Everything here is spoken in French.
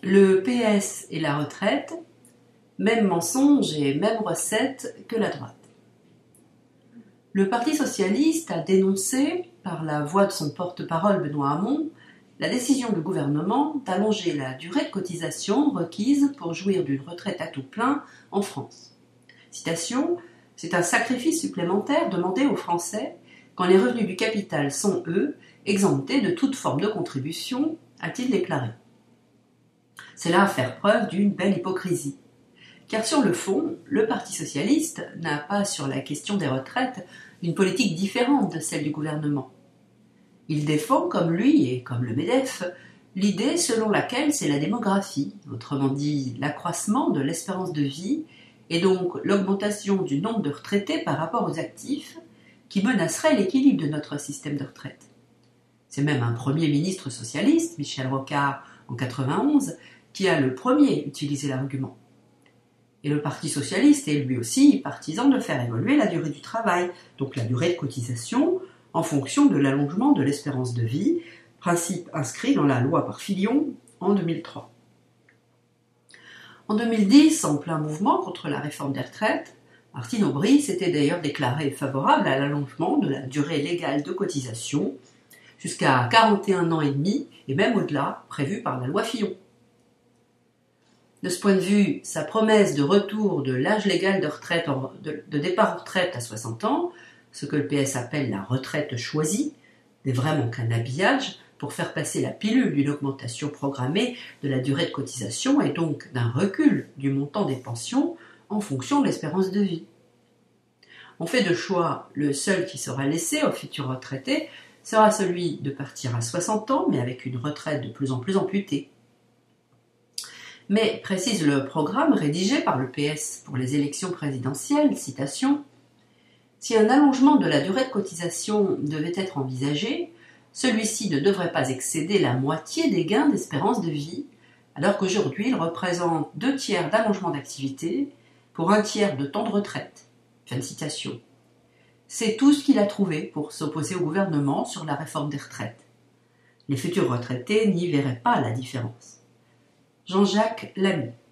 Le PS et la retraite, même mensonge et même recette que la droite. Le Parti socialiste a dénoncé, par la voix de son porte-parole Benoît Hamon, la décision du gouvernement d'allonger la durée de cotisation requise pour jouir d'une retraite à tout plein en France. Citation, « C'est un sacrifice supplémentaire demandé aux Français quand les revenus du capital sont, eux, exemptés de toute forme de contribution », a-t-il déclaré. C'est là faire preuve d'une belle hypocrisie. Car sur le fond, le Parti socialiste n'a pas sur la question des retraites une politique différente de celle du gouvernement. Il défend, comme lui et comme le MEDEF, l'idée selon laquelle c'est la démographie, autrement dit l'accroissement de l'espérance de vie et donc l'augmentation du nombre de retraités par rapport aux actifs qui menacerait l'équilibre de notre système de retraite. C'est même un premier ministre socialiste, Michel Rocard, en 1991, qui a le premier utilisé l'argument. Et le Parti socialiste est lui aussi partisan de faire évoluer la durée du travail, donc la durée de cotisation, en fonction de l'allongement de l'espérance de vie, principe inscrit dans la loi par Fillon en 2003. En 2010, en plein mouvement contre la réforme des retraites, Martine Aubry s'était d'ailleurs déclarée favorable à l'allongement de la durée légale de cotisation jusqu'à 41 ans et demi, et même au-delà, prévu par la loi Fillon. De ce point de vue, sa promesse de retour de l'âge légal de départ en retraite à 60 ans, ce que le PS appelle la retraite choisie, n'est vraiment qu'un habillage pour faire passer la pilule d'une augmentation programmée de la durée de cotisation et donc d'un recul du montant des pensions en fonction de l'espérance de vie. On fait de choix, le seul qui sera laissé aux futurs retraités sera celui de partir à 60 ans, mais avec une retraite de plus en plus amputée. Mais, précise le programme rédigé par le PS pour les élections présidentielles, citation, « Si un allongement de la durée de cotisation devait être envisagé, celui-ci ne devrait pas excéder la moitié des gains d'espérance de vie, alors qu'aujourd'hui il représente 2/3 d'allongement d'activité pour 1/3 de temps de retraite. » Fin de citation. C'est tout ce qu'il a trouvé pour s'opposer au gouvernement sur la réforme des retraites. Les futurs retraités n'y verraient pas la différence. Jean-Jacques Lamy.